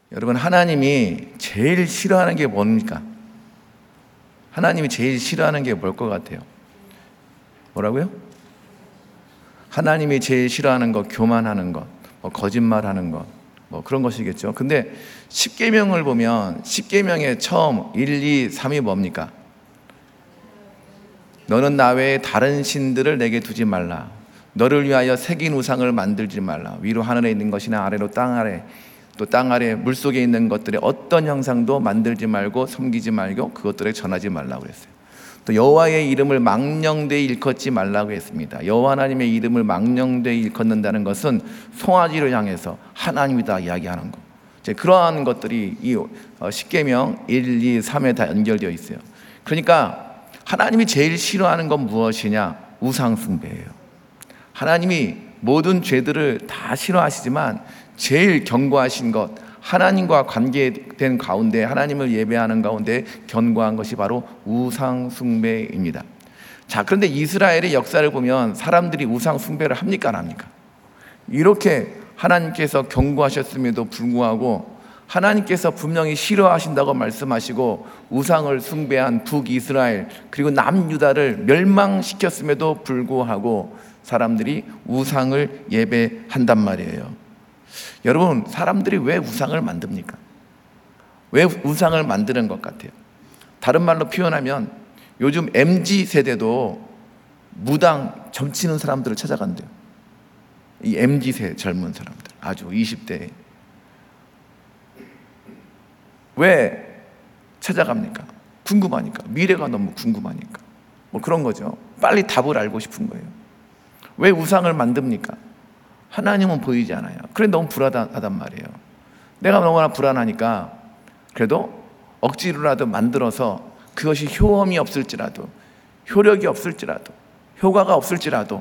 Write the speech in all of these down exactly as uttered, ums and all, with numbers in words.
여러분, 하나님이 제일 싫어하는 게 뭡니까? 하나님이 제일 싫어하는 게 뭘 것 같아요? 뭐라고요? 하나님이 제일 싫어하는 거, 교만하는 것, 뭐 거짓말하는 것, 뭐 그런 것이겠죠. 근데 십계명을 보면 십계명의 처음 일, 이, 삼이 뭡니까? 너는 나 외에 다른 신들을 내게 두지 말라. 너를 위하여 새긴 우상을 만들지 말라. 위로 하늘에 있는 것이나 아래로 땅 아래, 또 땅 아래 물속에 있는 것들의 어떤 형상도 만들지 말고 섬기지 말고 그것들에 전하지 말라고 그랬어요. 또 여호와의 이름을 망령되이 일컫지 말라고 했습니다. 여호와 하나님의 이름을 망령되이 일컫는다는 것은 송아지를 향해서 하나님이다 이야기하는 거. 이제 그러한 것들이 이 십계명 일, 이, 삼에 다 연결되어 있어요. 그러니까 하나님이 제일 싫어하는 건 무엇이냐? 우상 숭배예요. 하나님이 모든 죄들을 다 싫어하시지만 제일 경고하신 것, 하나님과 관계된 가운데, 하나님을 예배하는 가운데 견고한 것이 바로 우상 숭배입니다. 자, 그런데 이스라엘의 역사를 보면 사람들이 우상 숭배를 합니까, 안 합니까? 이렇게 하나님께서 경고하셨음에도 불구하고 하나님께서 분명히 싫어하신다고 말씀하시고 우상을 숭배한 북이스라엘 그리고 남유다를 멸망시켰음에도 불구하고 사람들이 우상을 예배한단 말이에요. 여러분, 사람들이 왜 우상을 만듭니까? 왜 우상을 만드는 것 같아요? 다른 말로 표현하면 요즘 엠지 세대도 무당 점치는 사람들을 찾아간대요. 이 엠지 세 젊은 사람들, 아주 이십 대에. 왜 찾아갑니까? 궁금하니까. 미래가 너무 궁금하니까. 뭐 그런 거죠. 빨리 답을 알고 싶은 거예요. 왜 우상을 만듭니까? 하나님은 보이지 않아요. 그래 너무 불안하단 말이에요. 내가 너무나 불안하니까 그래도 억지로라도 만들어서 그것이 효험이 없을지라도, 효력이 없을지라도, 효과가 없을지라도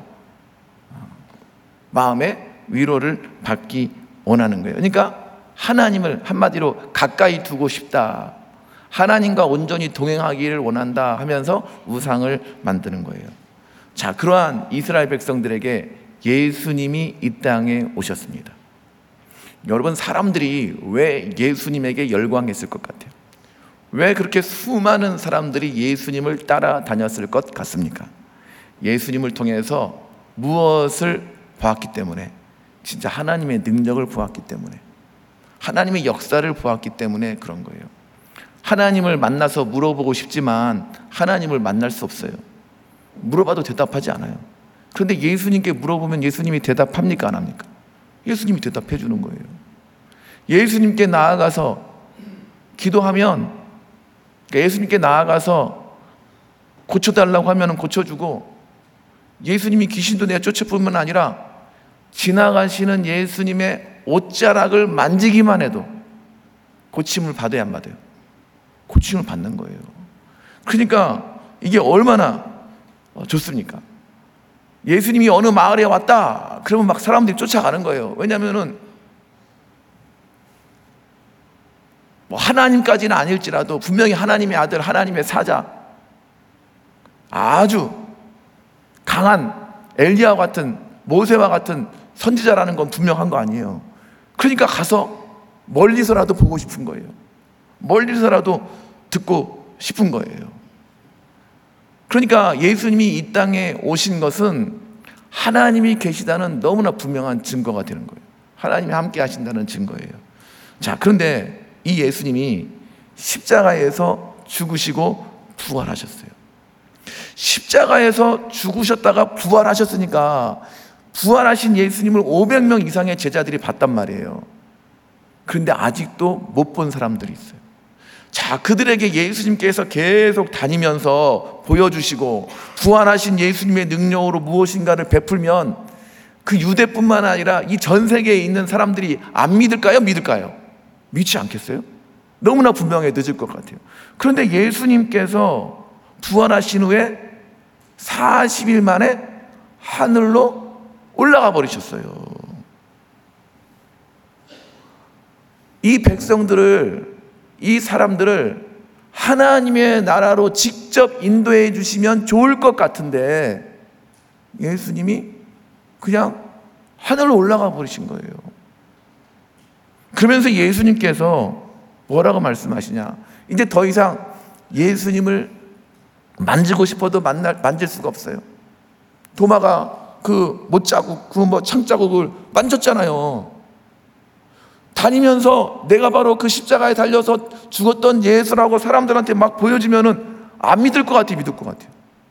마음의 위로를 받기 원하는 거예요. 그러니까 하나님을 한마디로 가까이 두고 싶다, 하나님과 온전히 동행하기를 원한다 하면서 우상을 만드는 거예요. 자, 그러한 이스라엘 백성들에게 예수님이 이 땅에 오셨습니다. 여러분, 사람들이 왜 예수님에게 열광했을 것 같아요? 왜 그렇게 수많은 사람들이 예수님을 따라다녔을 것 같습니까? 예수님을 통해서 무엇을 보았기 때문에, 진짜 하나님의 능력을 보았기 때문에, 하나님의 역사를 보았기 때문에 그런 거예요. 하나님을 만나서 물어보고 싶지만 하나님을 만날 수 없어요. 물어봐도 대답하지 않아요. 그런데 예수님께 물어보면 예수님이 대답합니까, 안 합니까? 예수님이 대답해 주는 거예요. 예수님께 나아가서 기도하면, 예수님께 나아가서 고쳐달라고 하면 고쳐주고, 예수님이 귀신도 내가 쫓아뿐만 아니라 지나가시는 예수님의 옷자락을 만지기만 해도 고침을 받아야 안 받아요? 고침을 받는 거예요. 그러니까 이게 얼마나 좋습니까? 예수님이 어느 마을에 왔다 그러면 막 사람들이 쫓아가는 거예요. 왜냐하면은 뭐 하나님까지는 아닐지라도 분명히 하나님의 아들, 하나님의 사자, 아주 강한 엘리야와 같은, 모세와 같은 선지자라는 건 분명한 거 아니에요. 그러니까 가서 멀리서라도 보고 싶은 거예요. 멀리서라도 듣고 싶은 거예요. 그러니까 예수님이 이 땅에 오신 것은 하나님이 계시다는 너무나 분명한 증거가 되는 거예요. 하나님이 함께 하신다는 증거예요. 자, 그런데 이 예수님이 십자가에서 죽으시고 부활하셨어요. 십자가에서 죽으셨다가 부활하셨으니까 부활하신 예수님을 오백 명 이상의 제자들이 봤단 말이에요. 그런데 아직도 못 본 사람들이 있어요. 자, 그들에게 예수님께서 계속 다니면서 보여주시고 부활하신 예수님의 능력으로 무엇인가를 베풀면 그 유대뿐만 아니라 이 전 세계에 있는 사람들이 안 믿을까요? 믿을까요? 믿지 않겠어요? 너무나 분명해 늦을 것 같아요. 그런데 예수님께서 부활하신 후에 사십 일 만에 하늘로 올라가 버리셨어요. 이 백성들을, 이 사람들을 하나님의 나라로 직접 인도해 주시면 좋을 것 같은데 예수님이 그냥 하늘로 올라가 버리신 거예요. 그러면서 예수님께서 뭐라고 말씀하시냐? 이제 더 이상 예수님을 만지고 싶어도 만날, 만질 수가 없어요. 도마가 그 못자국, 그 뭐 창자국을 만졌잖아요. 다니면서 내가 바로 그 십자가에 달려서 죽었던 예수라고 사람들한테 막 보여주면은 안 믿을 것 같아요, 믿을 것 같아요.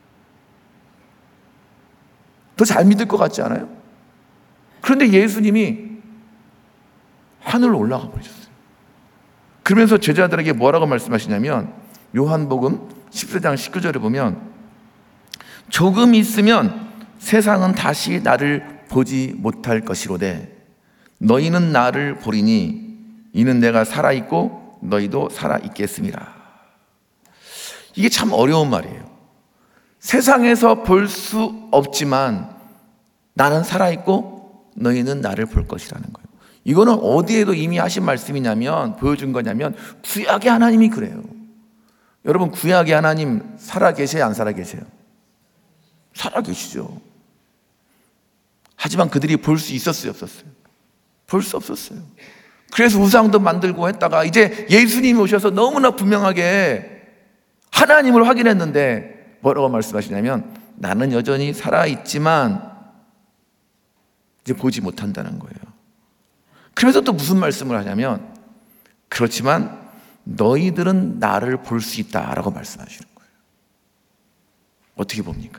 더 잘 믿을 것 같지 않아요? 그런데 예수님이 하늘로 올라가 버리셨어요. 그러면서 제자들에게 뭐라고 말씀하시냐면 요한복음 십사 장 십구 절에 보면 조금 있으면 세상은 다시 나를 보지 못할 것이로되 너희는 나를 보리니 이는 내가 살아있고 너희도 살아있겠음이라. 이게 참 어려운 말이에요. 세상에서 볼 수 없지만 나는 살아있고 너희는 나를 볼 것이라는 거예요. 이거는 어디에도 이미 하신 말씀이냐면, 보여준 거냐면 구약의 하나님이 그래요. 여러분, 구약의 하나님 살아계세요, 안 살아계세요? 살아계시죠. 하지만 그들이 볼 수 있었어요, 없었어요? 볼 수 없었어요. 그래서 우상도 만들고 했다가 이제 예수님이 오셔서 너무나 분명하게 하나님을 확인했는데 뭐라고 말씀하시냐면 나는 여전히 살아있지만 이제 보지 못한다는 거예요. 그래서 또 무슨 말씀을 하냐면 그렇지만 너희들은 나를 볼 수 있다라고 말씀하시는 거예요. 어떻게 봅니까?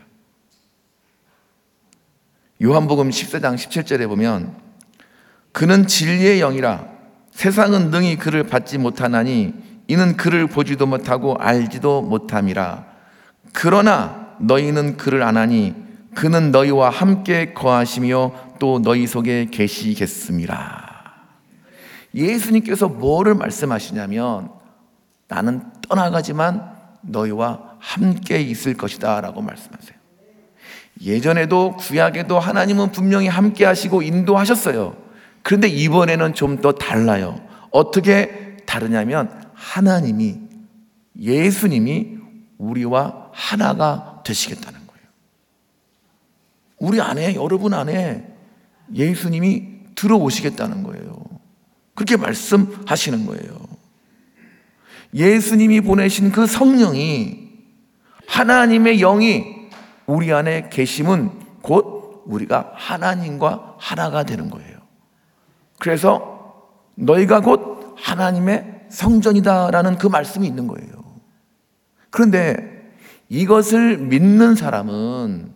요한복음 십사 장 십칠 절에 보면 그는 진리의 영이라 세상은 능히 그를 받지 못하나니 이는 그를 보지도 못하고 알지도 못함이라. 그러나 너희는 그를 아나니 그는 너희와 함께 거하시며 또 너희 속에 계시겠음이라. 예수님께서 뭐를 말씀하시냐면 나는 떠나가지만 너희와 함께 있을 것이다 라고 말씀하세요. 예전에도 구약에도 하나님은 분명히 함께 하시고 인도하셨어요. 그런데 이번에는 좀 더 달라요. 어떻게 다르냐면 하나님이, 예수님이 우리와 하나가 되시겠다는 거예요. 우리 안에, 여러분 안에 예수님이 들어오시겠다는 거예요. 그렇게 말씀하시는 거예요. 예수님이 보내신 그 성령이, 하나님의 영이 우리 안에 계심은 곧 우리가 하나님과 하나가 되는 거예요. 그래서 너희가 곧 하나님의 성전이다라는 그 말씀이 있는 거예요. 그런데 이것을 믿는 사람은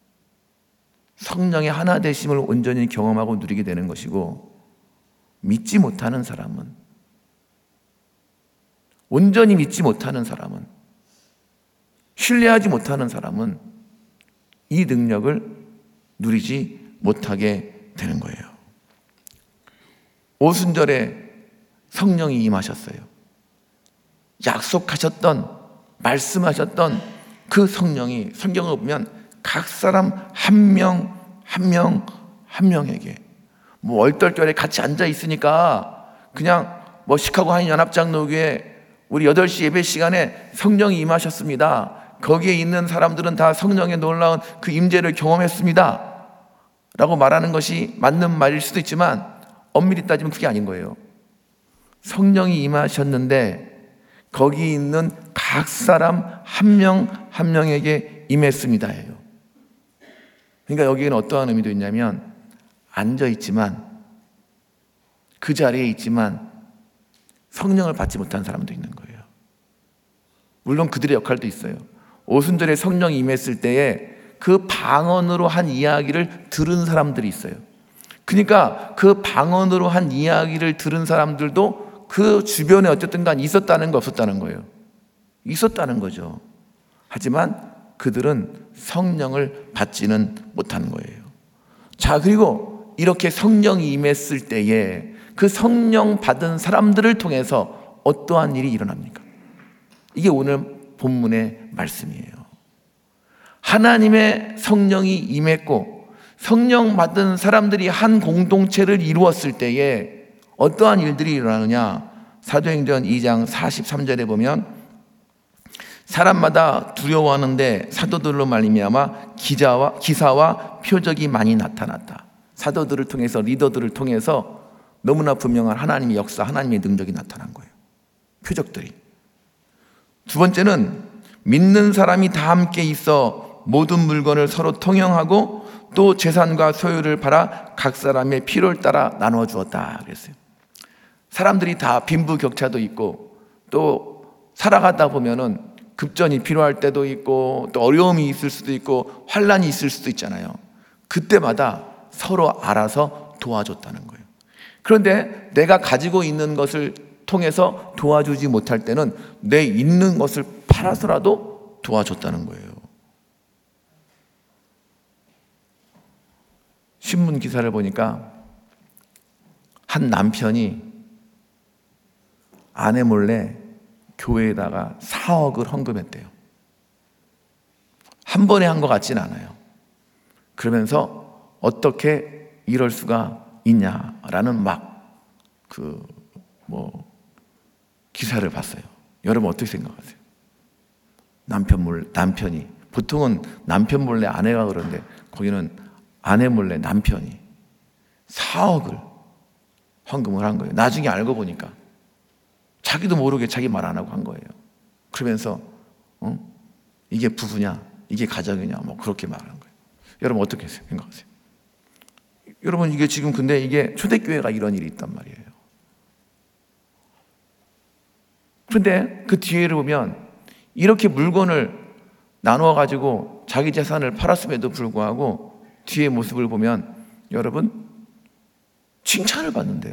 성령의 하나 되심을 온전히 경험하고 누리게 되는 것이고, 믿지 못하는 사람은, 온전히 믿지 못하는 사람은, 신뢰하지 못하는 사람은 이 능력을 누리지 못하게 되는 거예요. 오순절에 성령이 임하셨어요. 약속하셨던, 말씀하셨던 그 성령이 성경을 보면 각 사람 한 명 한 명 한 명에게, 뭐 얼떨결에 같이 앉아 있으니까 그냥 뭐 시카고 한인연합장로교회 우리 여덟 시 예배 시간에 성령이 임하셨습니다, 거기에 있는 사람들은 다 성령의 놀라운 그 임재를 경험했습니다 라고 말하는 것이 맞는 말일 수도 있지만 엄밀히 따지면 그게 아닌 거예요. 성령이 임하셨는데 거기 있는 각 사람 한 명 한 명에게 임했습니다예요. 그러니까 여기에는 어떠한 의미도 있냐면 앉아있지만, 그 자리에 있지만 성령을 받지 못한 사람도 있는 거예요. 물론 그들의 역할도 있어요. 오순절에 성령이 임했을 때에 그 방언으로 한 이야기를 들은 사람들이 있어요. 그러니까 그 방언으로 한 이야기를 들은 사람들도 그 주변에 어쨌든 간 있었다는 거, 없었다는 거예요. 있었다는 거죠. 하지만 그들은 성령을 받지는 못하는 거예요. 자, 그리고 이렇게 성령이 임했을 때에 그 성령 받은 사람들을 통해서 어떠한 일이 일어납니까? 이게 오늘 본문의 말씀이에요. 하나님의 성령이 임했고 성령 받은 사람들이 한 공동체를 이루었을 때에 어떠한 일들이 일어나느냐? 사도행전 이 장 사십삼 절에 보면 사람마다 두려워하는데 사도들로 말미암아 기자와 기사와 표적이 많이 나타났다. 사도들을 통해서, 리더들을 통해서 너무나 분명한 하나님의 역사, 하나님의 능력이 나타난 거예요. 표적들이. 두 번째는 믿는 사람이 다 함께 있어 모든 물건을 서로 통용하고 또 재산과 소유를 팔아 각 사람의 필요를 따라 나누어 주었다 그랬어요. 사람들이 다 빈부격차도 있고 또 살아가다 보면은 급전이 필요할 때도 있고 또 어려움이 있을 수도 있고 환난이 있을 수도 있잖아요. 그때마다 서로 알아서 도와줬다는 거예요. 그런데 내가 가지고 있는 것을 통해서 도와주지 못할 때는 내 있는 것을 팔아서라도 도와줬다는 거예요. 신문 기사를 보니까 한 남편이 아내 몰래 교회에다가 사억을 헌금했대요. 한 번에 한 것 같진 않아요. 그러면서 어떻게 이럴 수가 있냐라는 막 그 뭐 기사를 봤어요. 여러분 어떻게 생각하세요? 남편 몰래, 남편이 보통은 남편 몰래 아내가 그러는데 거기는 아내 몰래 남편이 사억을 헌금을 한 거예요. 나중에 알고 보니까 자기도 모르게 자기 말 안 하고 한 거예요. 그러면서 어? 이게 부부냐, 이게 가정이냐, 뭐 그렇게 말하는 거예요. 여러분 어떻게 생각하세요? 여러분 이게 지금 근데 이게 초대교회가 이런 일이 있단 말이에요. 그런데 그 뒤에를 보면 이렇게 물건을 나누어 가지고 자기 재산을 팔았음에도 불구하고 뒤에 모습을 보면 여러분 칭찬을 받는데요.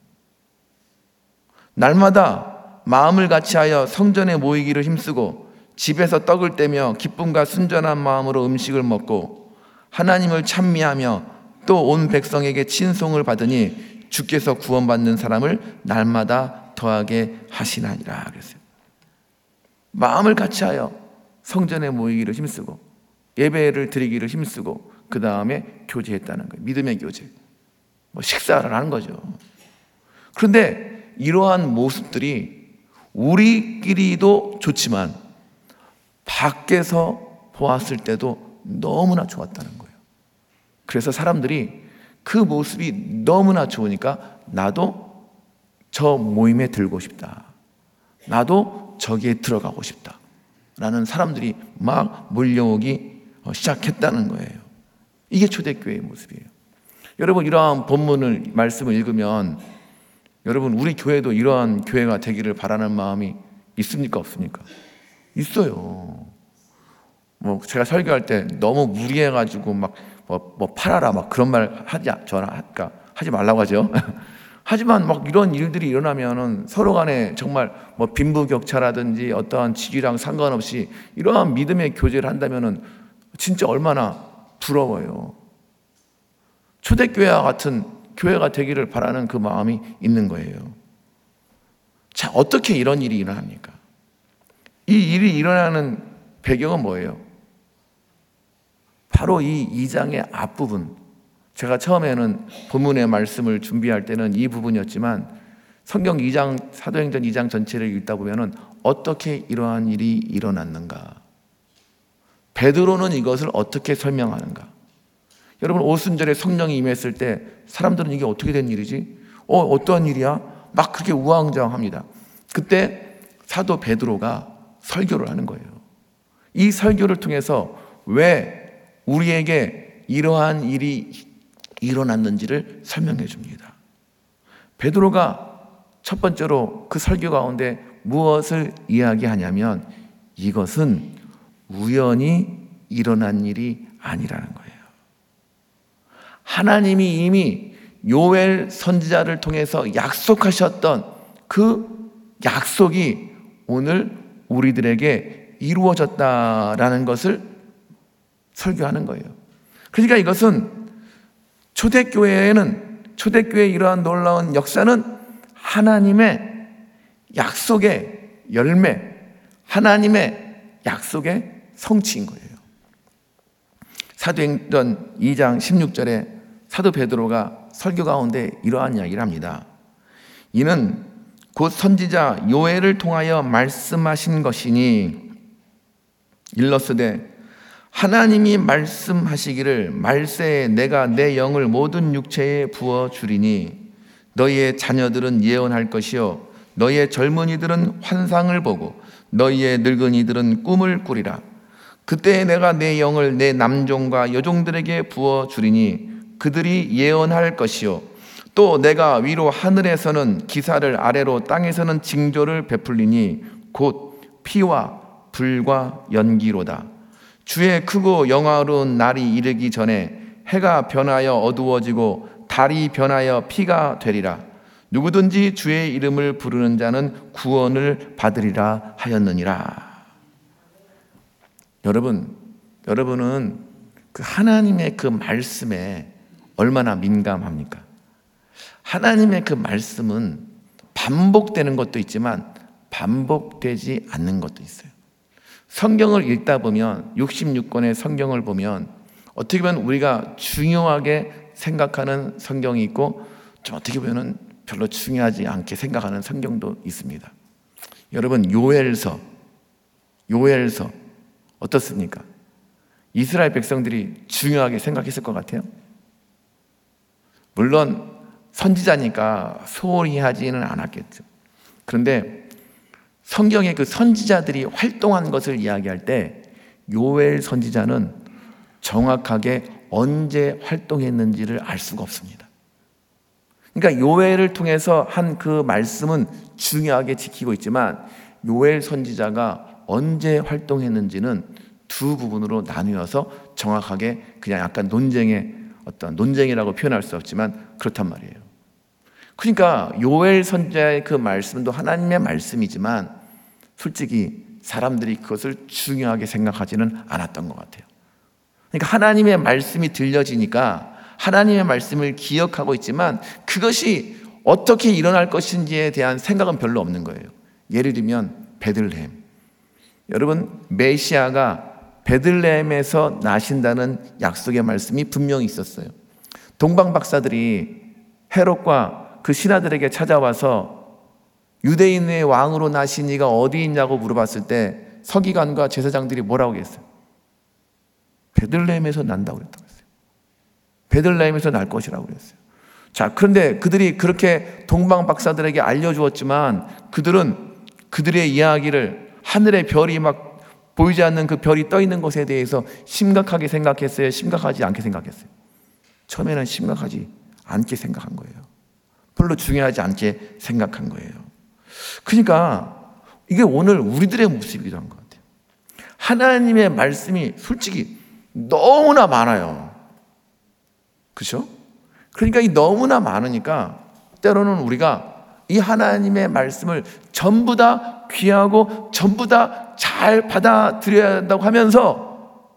날마다 마음을 같이하여 성전에 모이기를 힘쓰고 집에서 떡을 떼며 기쁨과 순전한 마음으로 음식을 먹고 하나님을 찬미하며 또 온 백성에게 친송을 받으니 주께서 구원받는 사람을 날마다 더하게 하시나니라 그랬어요. 마음을 같이하여 성전에 모이기를 힘쓰고 예배를 드리기를 힘쓰고 그 다음에 교제했다는 거예요. 믿음의 교제. 뭐 식사를 하는 거죠. 그런데 이러한 모습들이 우리끼리도 좋지만 밖에서 보았을 때도 너무나 좋았다는 거예요. 그래서 사람들이 그 모습이 너무나 좋으니까 나도 저 모임에 들고 싶다. 나도 저기에 들어가고 싶다. 라는 사람들이 막 몰려오기 시작했다는 거예요. 이게 초대교회의 모습이에요. 여러분 이러한 본문을 말씀을 읽으면 여러분 우리 교회도 이러한 교회가 되기를 바라는 마음이 있습니까 없습니까? 있어요. 뭐 제가 설교할 때 너무 무리해가지고 막 뭐 뭐 팔아라 막 그런 말 하지 저나 그러니까 하지 말라고 하죠. 하지만 막 이런 일들이 일어나면은 서로 간에 정말 뭐 빈부격차라든지 어떠한 직위랑 상관없이 이러한 믿음의 교제를 한다면은 진짜 얼마나 부러워요. 초대교회와 같은 교회가 되기를 바라는 그 마음이 있는 거예요. 자, 어떻게 이런 일이 일어납니까? 이 일이 일어나는 배경은 뭐예요? 바로 이 이 장의 앞부분. 제가 처음에는 본문의 말씀을 준비할 때는 이 부분이었지만 성경 이 장, 사도행전 이 장 전체를 읽다 보면은 어떻게 이러한 일이 일어났는가? 베드로는 이것을 어떻게 설명하는가? 여러분 오순절에 성령이 임했을 때 사람들은 이게 어떻게 된 일이지? 어, 어떠한 일이야? 막 그렇게 우왕좌왕합니다. 그때 사도 베드로가 설교를 하는 거예요. 이 설교를 통해서 왜 우리에게 이러한 일이 일어났는지를 설명해 줍니다. 베드로가 첫 번째로 그 설교 가운데 무엇을 이야기하냐면 이것은 우연히 일어난 일이 아니라는 거예요. 하나님이 이미 요엘 선지자를 통해서 약속하셨던 그 약속이 오늘 우리들에게 이루어졌다라는 것을 설교하는 거예요. 그러니까 이것은 초대교회에는 초대교회의 이러한 놀라운 역사는 하나님의 약속의 열매, 하나님의 약속의 성취인 거예요. 사도행전 이 장 십육 절에 사도 베드로가 설교 가운데 이러한 이야기를 합니다. 이는 곧 선지자 요엘을 통하여 말씀하신 것이니 일러스되 하나님이 말씀하시기를 말세에 내가 내 영을 모든 육체에 부어 주리니 너희의 자녀들은 예언할 것이요 너희의 젊은이들은 환상을 보고 너희의 늙은이들은 꿈을 꾸리라. 그때 내가 내 영을 내 남종과 여종들에게 부어 주리니 그들이 예언할 것이요 또 내가 위로 하늘에서는 기사를 아래로 땅에서는 징조를 베풀리니 곧 피와 불과 연기로다. 주의 크고 영화로운 날이 이르기 전에 해가 변하여 어두워지고 달이 변하여 피가 되리라. 누구든지 주의 이름을 부르는 자는 구원을 받으리라 하였느니라. 여러분, 여러분은 그 하나님의 그 말씀에 얼마나 민감합니까? 하나님의 그 말씀은 반복되는 것도 있지만 반복되지 않는 것도 있어요. 성경을 읽다 보면 육십육 권의 성경을 보면 어떻게 보면 우리가 중요하게 생각하는 성경이 있고 좀 어떻게 보면 별로 중요하지 않게 생각하는 성경도 있습니다. 여러분, 요엘서 요엘서 어떻습니까? 이스라엘 백성들이 중요하게 생각했을 것 같아요? 물론 선지자니까 소홀히 하지는 않았겠죠. 그런데 성경의 그 선지자들이 활동한 것을 이야기할 때 요엘 선지자는 정확하게 언제 활동했는지를 알 수가 없습니다. 그러니까 요엘을 통해서 한 그 말씀은 중요하게 지키고 있지만 요엘 선지자가 언제 활동했는지는 두 부분으로 나누어서 정확하게 그냥 약간 논쟁의 어떤 논쟁이라고 표현할 수 없지만 그렇단 말이에요. 그러니까 요엘 선지자의 그 말씀도 하나님의 말씀이지만 솔직히 사람들이 그것을 중요하게 생각하지는 않았던 것 같아요. 그러니까 하나님의 말씀이 들려지니까 하나님의 말씀을 기억하고 있지만 그것이 어떻게 일어날 것인지에 대한 생각은 별로 없는 거예요. 예를 들면 베들레헴. 여러분, 메시아가 베들레헴에서 나신다는 약속의 말씀이 분명히 있었어요. 동방 박사들이 헤롯과 그 신하들에게 찾아와서 유대인의 왕으로 나신 이가 어디 있냐고 물어봤을 때 서기관과 제사장들이 뭐라고 했어요? 베들레헴에서 난다고 그랬다고 했어요. 베들레헴에서 날 것이라고 그랬어요. 자, 그런데 그들이 그렇게 동방 박사들에게 알려주었지만 그들은 그들의 이야기를 하늘의 별이 막 보이지 않는 그 별이 떠 있는 것에 대해서 심각하게 생각했어요? 심각하지 않게 생각했어요? 처음에는 심각하지 않게 생각한 거예요. 별로 중요하지 않게 생각한 거예요. 그러니까 이게 오늘 우리들의 모습이기도 한 것 같아요. 하나님의 말씀이 솔직히 너무나 많아요. 그렇죠? 그러니까 이 너무나 많으니까 때로는 우리가 이 하나님의 말씀을 전부 다 귀하고 전부 다 잘 받아들여야 한다고 하면서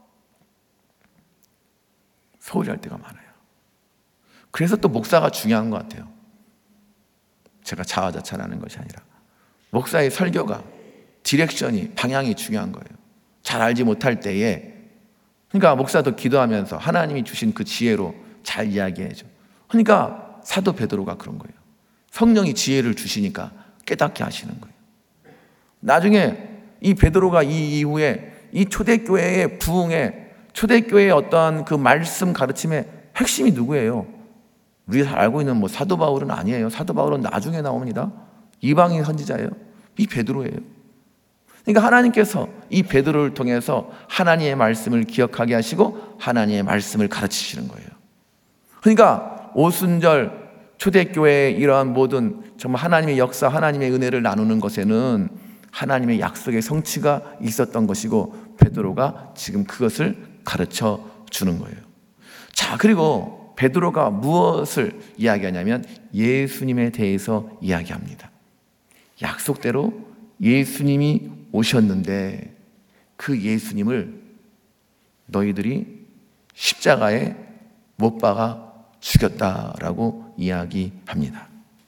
소홀히 할 때가 많아요. 그래서 또 목사가 중요한 것 같아요. 제가 자화자찬하는 것이 아니라 목사의 설교가 디렉션이 방향이 중요한 거예요. 잘 알지 못할 때에 그러니까 목사도 기도하면서 하나님이 주신 그 지혜로 잘 이야기해줘. 그러니까 사도 베드로가 그런 거예요. 성령이 지혜를 주시니까 깨닫게 하시는 거예요. 나중에 이 베드로가 이 이후에 이 초대교회의 부흥에 초대교회의 어떠한 그 말씀 가르침의 핵심이 누구예요? 우리가 잘 알고 있는 뭐 사도 바울은 아니에요. 사도 바울은 나중에 나옵니다. 이방인 선지자예요. 이 베드로예요. 그러니까 하나님께서 이 베드로를 통해서 하나님의 말씀을 기억하게 하시고 하나님의 말씀을 가르치시는 거예요. 그러니까 오순절 초대교회의 이러한 모든 정말 하나님의 역사, 하나님의 은혜를 나누는 것에는 하나님의 약속의 성취가 있었던 것이고 베드로가 지금 그것을 가르쳐 주는 거예요. 자, 그리고 베드로가 무엇을 이야기하냐면 예수님에 대해서 이야기합니다. 약속대로 예수님이 오셨는데 그 예수님을 너희들이 십자가에 못 박아 죽였다라고 이야기합니다.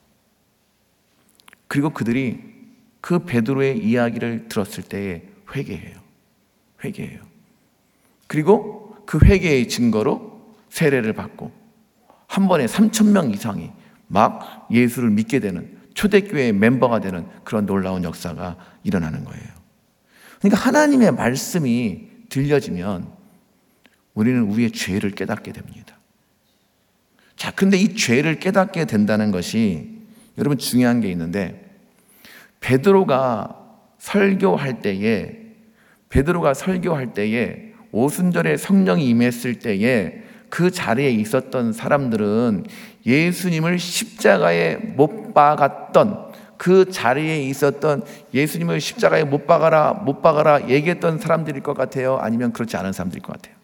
그리고 그들이 그 베드로의 이야기를 들었을 때에 회개해요. 회개해요. 그리고 그 회개의 증거로 세례를 받고 한 번에 삼천 명 이상이 막 예수를 믿게 되는 초대교회의 멤버가 되는 그런 놀라운 역사가 일어나는 거예요. 그러니까 하나님의 말씀이 들려지면 우리는 우리의 죄를 깨닫게 됩니다. 자, 근데 이 죄를 깨닫게 된다는 것이 여러분 중요한 게 있는데, 베드로가 설교할 때에 베드로가 설교할 때에 오순절에 성령이 임했을 때에 그 자리에 있었던 사람들은 예수님을 십자가에 못 박았던, 그 자리에 있었던 예수님을 십자가에 못 박아라 못 박아라 얘기했던 사람들일 것 같아요? 아니면 그렇지 않은 사람들일 것 같아요?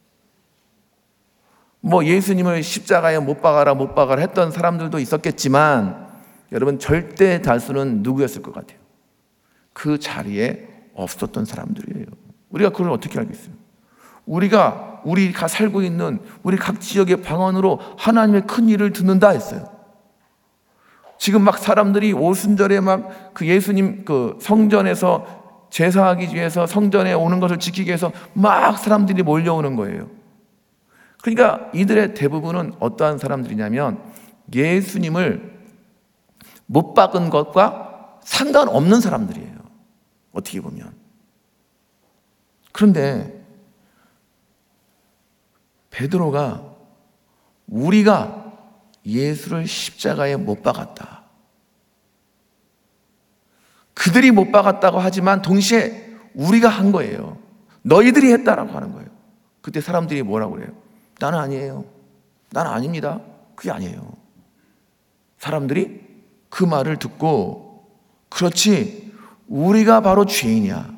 뭐 예수님을 십자가에 못 박아라 못 박아라 했던 사람들도 있었겠지만, 여러분 절대 다수는 누구였을 것 같아요? 그 자리에 없었던 사람들이에요. 우리가 그걸 어떻게 알겠어요? 우리가 우리가 살고 있는 우리 각 지역의 방언으로 하나님의 큰 일을 듣는다 했어요. 지금 막 사람들이 오순절에 막 그 예수님 그 성전에서 제사하기 위해서 성전에 오는 것을 지키기 위해서 막 사람들이 몰려오는 거예요. 그러니까 이들의 대부분은 어떠한 사람들이냐면 예수님을 못 박은 것과 상관없는 사람들이에요, 어떻게 보면. 그런데 베드로가 우리가 예수를 십자가에 못 박았다, 그들이 못 박았다고 하지만 동시에 우리가 한 거예요. 너희들이 했다라고 하는 거예요. 그때 사람들이 뭐라고 그래요? 나는 아니에요, 나는 아닙니다. 그게 아니에요. 사람들이 그 말을 듣고, 그렇지, 우리가 바로 죄인이야,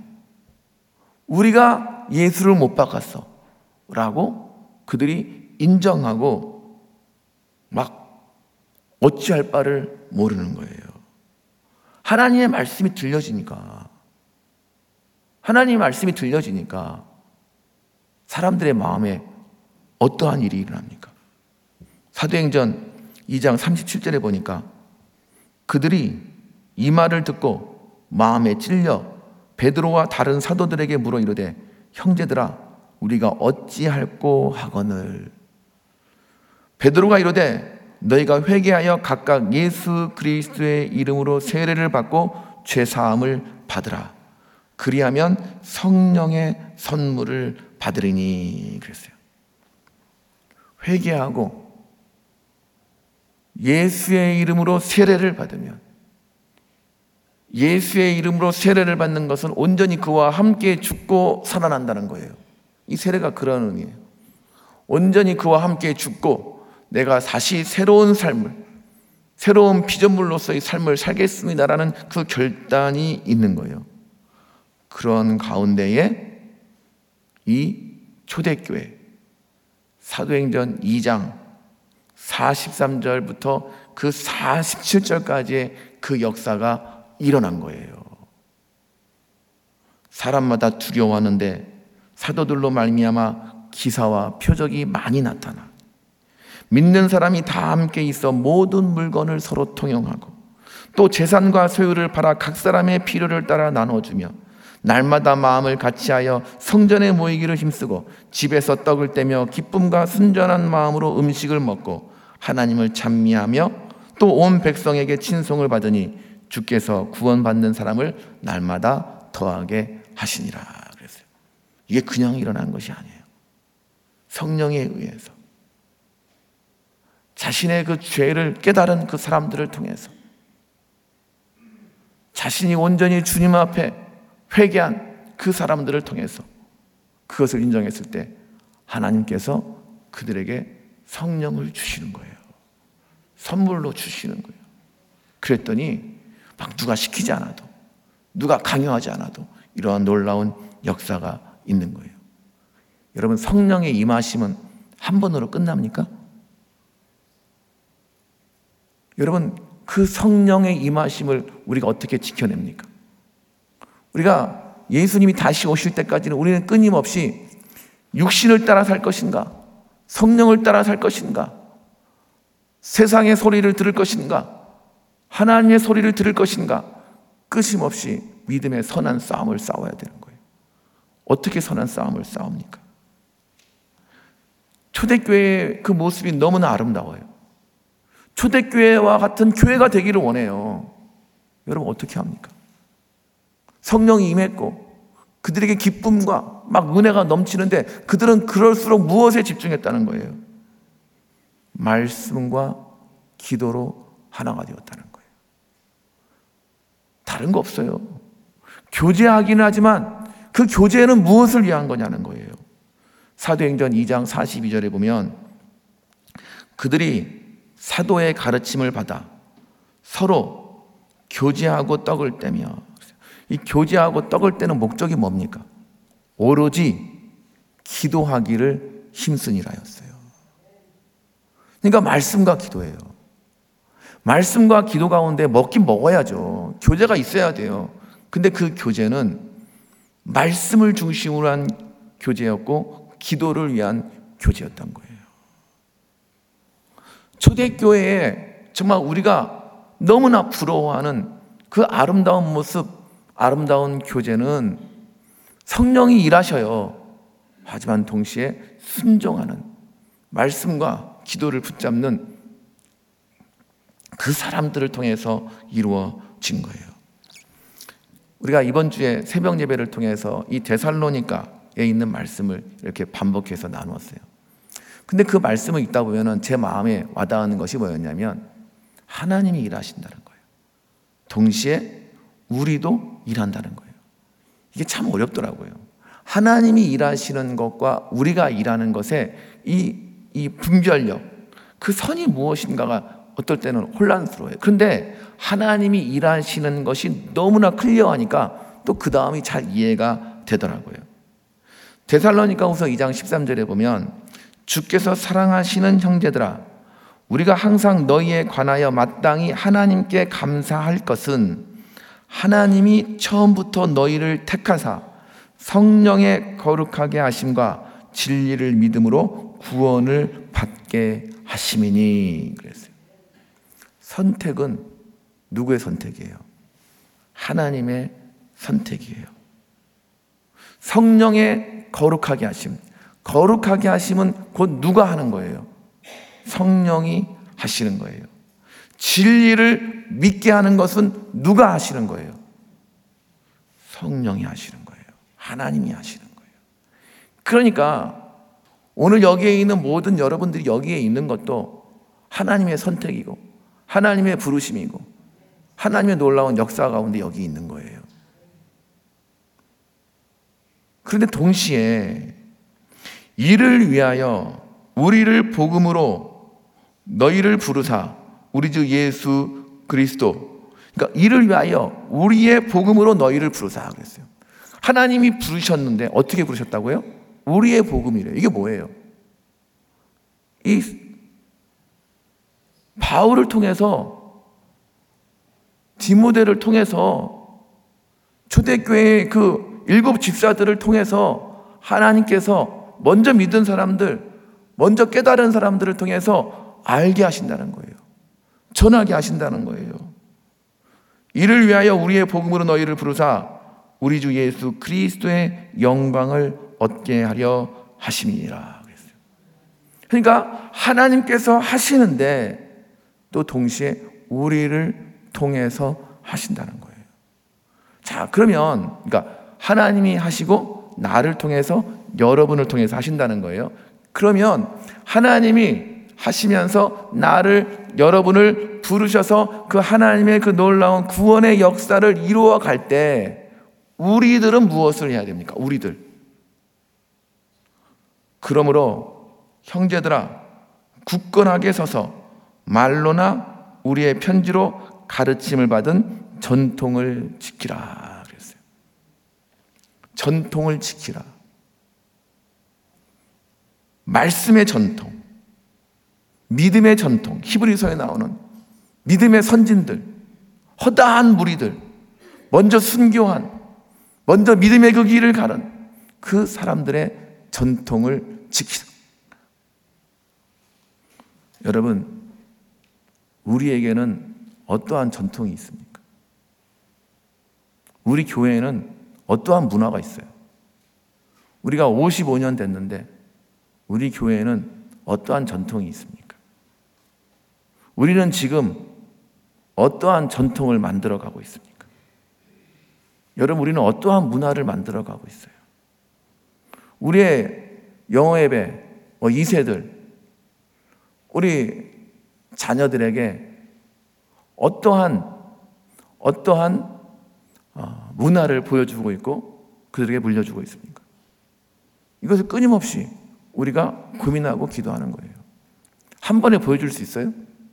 우리가 예수를 못 박았어 라고 그들이 인정하고 막 어찌할 바를 모르는 거예요. 하나님의 말씀이 들려지니까 하나님의 말씀이 들려지니까 사람들의 마음에 어떠한 일이 일어납니까? 사도행전 이 장 삼십칠 절에 보니까 그들이 이 말을 듣고 마음에 찔려 베드로와 다른 사도들에게 물어 이르되 형제들아 우리가 어찌할꼬 하거늘. 베드로가 이르되 너희가 회개하여 각각 예수 그리스도의 이름으로 세례를 받고 죄사함을 받으라. 그리하면 성령의 선물을 받으리니 그랬어요. 회개하고 예수의 이름으로 세례를 받으면, 예수의 이름으로 세례를 받는 것은 온전히 그와 함께 죽고 살아난다는 거예요. 이 세례가 그런 의미예요. 온전히 그와 함께 죽고 내가 다시 새로운 삶을, 새로운 피조물로서의 삶을 살겠습니다라는 그 결단이 있는 거예요. 그런 가운데에 이 초대교회 사도행전 이 장 사십삼 절부터 그 사십칠 절까지의 그 역사가 일어난 거예요. 사람마다 두려워하는데 사도들로 말미암아 기사와 표적이 많이 나타나 믿는 사람이 다 함께 있어 모든 물건을 서로 통용하고 또 재산과 소유를 팔아 각 사람의 필요를 따라 나눠주며 날마다 마음을 같이하여 성전에 모이기를 힘쓰고 집에서 떡을 떼며 기쁨과 순전한 마음으로 음식을 먹고 하나님을 찬미하며 또 온 백성에게 친송을 받으니 주께서 구원받는 사람을 날마다 더하게 하시니라 그랬어요. 이게 그냥 일어난 것이 아니에요. 성령에 의해서 자신의 그 죄를 깨달은 그 사람들을 통해서 자신이 온전히 주님 앞에 회개한 그 사람들을 통해서 그것을 인정했을 때 하나님께서 그들에게 성령을 주시는 거예요. 선물로 주시는 거예요. 그랬더니 막 누가 시키지 않아도, 누가 강요하지 않아도 이러한 놀라운 역사가 있는 거예요. 여러분, 성령의 임하심은 한 번으로 끝납니까? 여러분, 그 성령의 임하심을 우리가 어떻게 지켜냅니까? 우리가 예수님이 다시 오실 때까지는 우리는 끊임없이 육신을 따라 살 것인가, 성령을 따라 살 것인가, 세상의 소리를 들을 것인가, 하나님의 소리를 들을 것인가, 끊임없이 믿음의 선한 싸움을 싸워야 되는 거예요. 어떻게 선한 싸움을 싸웁니까? 초대교회의 그 모습이 너무나 아름다워요. 초대교회와 같은 교회가 되기를 원해요. 여러분, 어떻게 합니까? 성령이 임했고 그들에게 기쁨과 막 은혜가 넘치는데 그들은 그럴수록 무엇에 집중했다는 거예요? 말씀과 기도로 하나가 되었다는 거예요. 다른 거 없어요. 교제하기는 하지만 그 교제는 무엇을 위한 거냐는 거예요. 사도행전 이 장 사십이 절에 보면 그들이 사도의 가르침을 받아 서로 교제하고 떡을 떼며, 이 교제하고 떡을 떼는 목적이 뭡니까? 오로지 기도하기를 힘쓰니라였어요. 그러니까 말씀과 기도예요. 말씀과 기도 가운데 먹긴 먹어야죠. 교제가 있어야 돼요. 근데 그 교제는 말씀을 중심으로 한 교제였고 기도를 위한 교제였던 거예요. 초대교회에 정말 우리가 너무나 부러워하는 그 아름다운 모습, 아름다운 교제는 성령이 일하셔요. 하지만 동시에 순종하는 말씀과 기도를 붙잡는 그 사람들을 통해서 이루어진 거예요. 우리가 이번 주에 새벽 예배를 통해서 이 데살로니가에 있는 말씀을 이렇게 반복해서 나누었어요. 근데 그 말씀을 읽다 보면 제 마음에 와닿는 것이 뭐였냐면 하나님이 일하신다는 거예요. 동시에 우리도 일한다는 거예요. 이게 참 어렵더라고요. 하나님이 일하시는 것과 우리가 일하는 것에 이, 이 분별력, 그 선이 무엇인가가 어떨 때는 혼란스러워요. 그런데 하나님이 일하시는 것이 너무나 클리어하니까 또 그 다음이 잘 이해가 되더라고요. 데살로니가후서 이 장 십삼 절에 보면 주께서 사랑하시는 형제들아, 우리가 항상 너희에 관하여 마땅히 하나님께 감사할 것은 하나님이 처음부터 너희를 택하사 성령의 거룩하게 하심과 진리를 믿음으로 구원을 받게 하심이니. 그랬어요. 선택은 누구의 선택이에요? 하나님의 선택이에요. 성령의 거룩하게 하심. 거룩하게 하심은 곧 누가 하는 거예요? 성령이 하시는 거예요. 진리를 믿게 하는 것은 누가 하시는 거예요? 성령이 하시는 거예요. 하나님이 하시는 거예요. 그러니까 오늘 여기에 있는 모든 여러분들이 여기에 있는 것도 하나님의 선택이고 하나님의 부르심이고 하나님의 놀라운 역사 가운데 여기 있는 거예요. 그런데 동시에 이를 위하여 우리를 복음으로 너희를 부르사 우리 주 예수 그리스도, 그러니까 이를 위하여 우리의 복음으로 너희를 부르사 그랬어요. 하나님이 부르셨는데 어떻게 부르셨다고요? 우리의 복음이래요. 이게 뭐예요? 이 바울을 통해서, 디모데를 통해서, 초대교회의 그 일곱 집사들을 통해서 하나님께서 먼저 믿은 사람들, 먼저 깨달은 사람들을 통해서 알게 하신다는 거예요. 전하게 하신다는 거예요. 이를 위하여 우리의 복음으로 너희를 부르사 우리 주 예수 그리스도의 영광을 얻게 하려 하심이니라 그랬어요. 그러니까 하나님께서 하시는데 또 동시에 우리를 통해서 하신다는 거예요. 자, 그러면 그러니까 하나님이 하시고 나를 통해서 여러분을 통해서 하신다는 거예요. 그러면 하나님이 하시면서 나를, 여러분을 부르셔서 그 하나님의 그 놀라운 구원의 역사를 이루어 갈 때 우리들은 무엇을 해야 됩니까? 우리들. 그러므로 형제들아, 굳건하게 서서 말로나 우리의 편지로 가르침을 받은 전통을 지키라 그랬어요. 전통을 지키라. 말씀의 전통, 믿음의 전통, 히브리서에 나오는 믿음의 선진들, 허다한 무리들, 먼저 순교한, 먼저 믿음의 그 길을 가는 그 사람들의 전통을 지키라. 여러분, 우리에게는 어떠한 전통이 있습니까? 우리 교회에는 어떠한 문화가 있어요? 우리가 오십오 년 됐는데 우리 교회에는 어떠한 전통이 있습니까? 우리는 지금 어떠한 전통을 만들어가고 있습니까? 여러분, 우리는 어떠한 문화를 만들어가고 있어요? 우리의 영어 예배 이 세들 우리 자녀들에게 어떠한 어떠한 문화를 보여주고 있고 그들에게 물려주고 있습니까? 이것을 끊임없이 우리가 고민하고 기도하는 거예요. 한 번에 보여줄 수 있어요?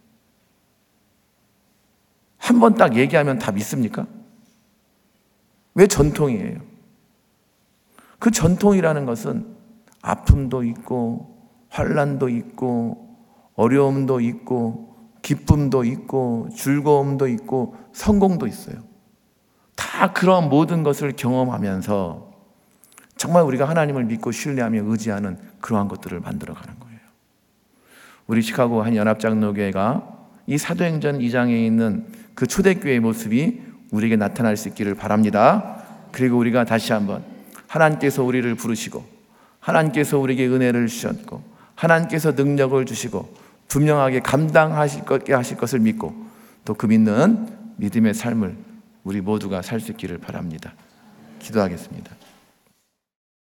한 번 딱 얘기하면 다 믿습니까? 왜 전통이에요? 그 전통이라는 것은 아픔도 있고 환난도 있고 어려움도 있고 기쁨도 있고 즐거움도 있고 성공도 있어요. 다 그런 모든 것을 경험하면서 정말 우리가 하나님을 믿고 신뢰하며 의지하는 그러한 것들을 만들어가는 거예요. 우리 시카고 한 연합장로교회가 이 사도행전 이 장에 있는 그 초대교회의 모습이 우리에게 나타날 수 있기를 바랍니다. 그리고 우리가 다시 한번 하나님께서 우리를 부르시고 하나님께서 우리에게 은혜를 주셨고 하나님께서 능력을 주시고 분명하게 감당하실 것, 하실 것을 믿고 또 그 믿는 믿음의 삶을 우리 모두가 살 수 있기를 바랍니다. 기도하겠습니다.